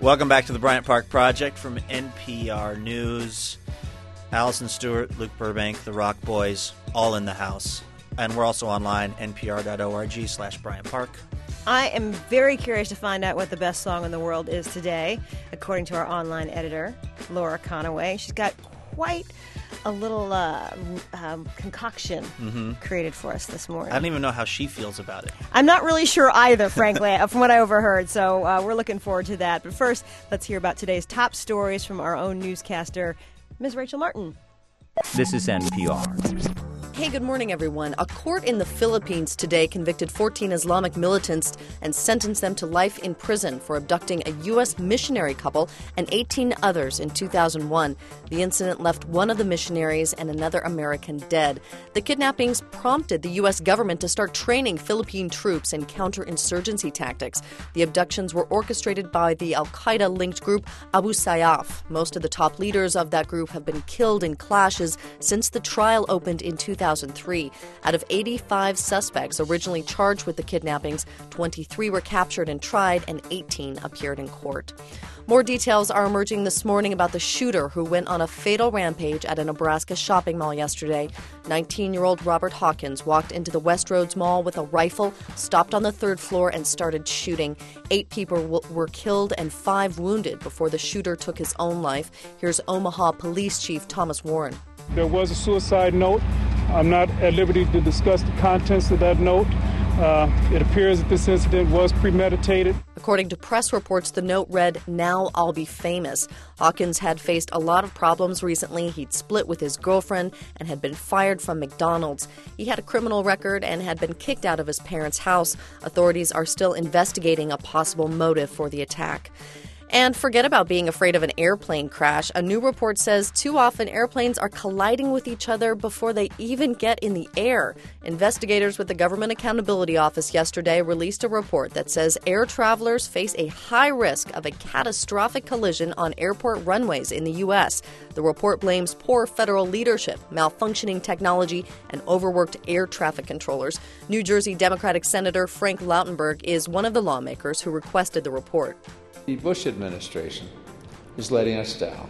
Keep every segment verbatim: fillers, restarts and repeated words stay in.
Welcome back to the Bryant Park Project from N P R News. Allison Stewart, Luke Burbank, the Rock Boys, all in the house. And we're also online, npr.org slash Bryant Park. I am very curious to find out what the best song in the world is today, according to our online editor, Laura Conaway. She's got quite a little uh, um, concoction mm-hmm. created for us this morning. I don't even know how she feels about it. I'm not really sure either, frankly, from what I overheard. So uh, we're looking forward to that. But first, let's hear about today's top stories from our own newscaster, Miz Rachel Martin. This is N P R. Hey, good morning, everyone. A court in the Philippines today convicted fourteen Islamic militants and sentenced them to life in prison for abducting a U S missionary couple and eighteen others in two thousand one. The incident left one of the missionaries and another American dead. The kidnappings prompted the U S government to start training Philippine troops in counterinsurgency tactics. The abductions were orchestrated by the al-Qaeda-linked group Abu Sayyaf. Most of the top leaders of that group have been killed in clashes since the trial opened in two thousand three. Out of eighty-five suspects originally charged with the kidnappings, twenty-three were captured and tried, and eighteen appeared in court. More details are emerging this morning about the shooter who went on a fatal rampage at a Nebraska shopping mall yesterday. nineteen-year-old Robert Hawkins walked into the Westroads Mall with a rifle, stopped on the third floor, and started shooting. Eight people w- were killed and five wounded before the shooter took his own life. Here's Omaha Police Chief Thomas Warren. There was a suicide note. I'm not at liberty to discuss the contents of that note. Uh, it appears that this incident was premeditated. According to press reports, the note read, "Now I'll be famous." Hawkins had faced a lot of problems recently. He'd split with his girlfriend and had been fired from McDonald's. He had a criminal record and had been kicked out of his parents' house. Authorities are still investigating a possible motive for the attack. And forget about being afraid of an airplane crash. A new report says too often airplanes are colliding with each other before they even get in the air. Investigators with the Government Accountability Office yesterday released a report that says air travelers face a high risk of a catastrophic collision on airport runways in the U S. The report blames poor federal leadership, malfunctioning technology, and overworked air traffic controllers. New Jersey Democratic Senator Frank Lautenberg is one of the lawmakers who requested the report. The Bush administration is letting us down.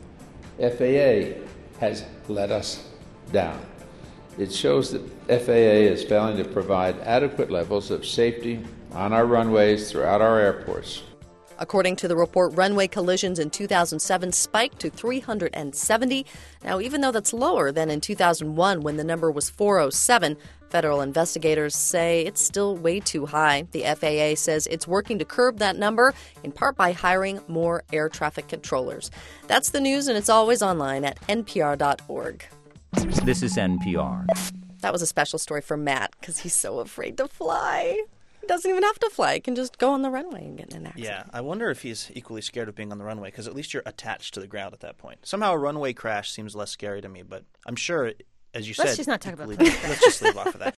F A A has let us down. It shows that F A A is failing to provide adequate levels of safety on our runways throughout our airports. According to the report, runway collisions in two thousand seven spiked to three hundred seventy. Now, even though that's lower than in two thousand one when the number was four hundred seven, federal investigators say it's still way too high. The F A A says it's working to curb that number, in part by hiring more air traffic controllers. That's the news, and it's always online at N P R dot org. This is N P R. That was a special story for Matt because he's so afraid to fly. He doesn't even have to fly. He can just go on the runway and get in an accident. Yeah, I wonder if he's equally scared of being on the runway, because at least you're attached to the ground at that point. Somehow a runway crash seems less scary to me, but I'm sure, as you Let's said... just not talk about that. Let's just leave off of that.